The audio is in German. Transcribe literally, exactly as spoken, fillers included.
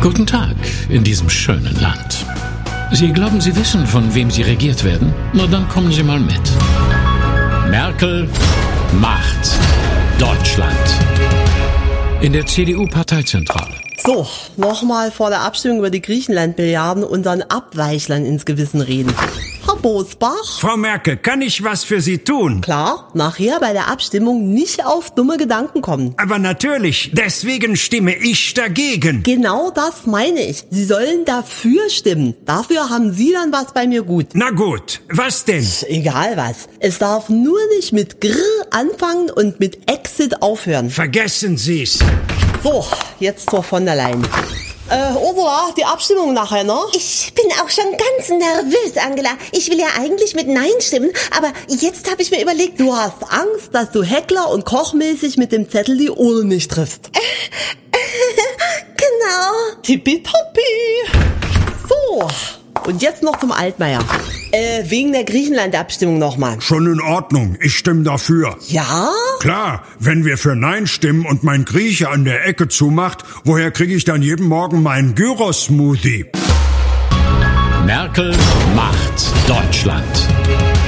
Guten Tag in diesem schönen Land. Sie glauben, Sie wissen, von wem Sie regiert werden? Na, dann kommen Sie mal mit. Merkel macht Deutschland. In der C D U-Parteizentrale. So, nochmal vor der Abstimmung über die Griechenland-Milliarden unseren Abweichlern ins Gewissen reden. Herr Bosbach? Frau Merkel, kann ich was für Sie tun? Klar, nachher bei der Abstimmung nicht auf dumme Gedanken kommen. Aber natürlich, deswegen stimme ich dagegen. Genau das meine ich. Sie sollen dafür stimmen. Dafür haben Sie dann was bei mir gut. Na gut, was denn? Egal was. Es darf nur nicht mit Grr anfangen und mit Exit aufhören. Vergessen Sie's. So, jetzt zur von der Leyen. Äh, Ursula, die Abstimmung nachher, ne? Ich bin auch schon ganz nervös, Angela. Ich will ja eigentlich mit Nein stimmen, aber jetzt habe ich mir überlegt... Du hast Angst, dass du Heckler und kochmäßig mit dem Zettel die Urne nicht triffst. Genau. Tippitoppi. So, und jetzt noch zum Altmaier. Äh, wegen der Griechenland-Abstimmung nochmal. Schon in Ordnung, ich stimme dafür. Ja? Klar, wenn wir für Nein stimmen und mein Grieche an der Ecke zumacht, woher kriege ich dann jeden Morgen meinen Gyros-Smoothie? Merkel macht Deutschland.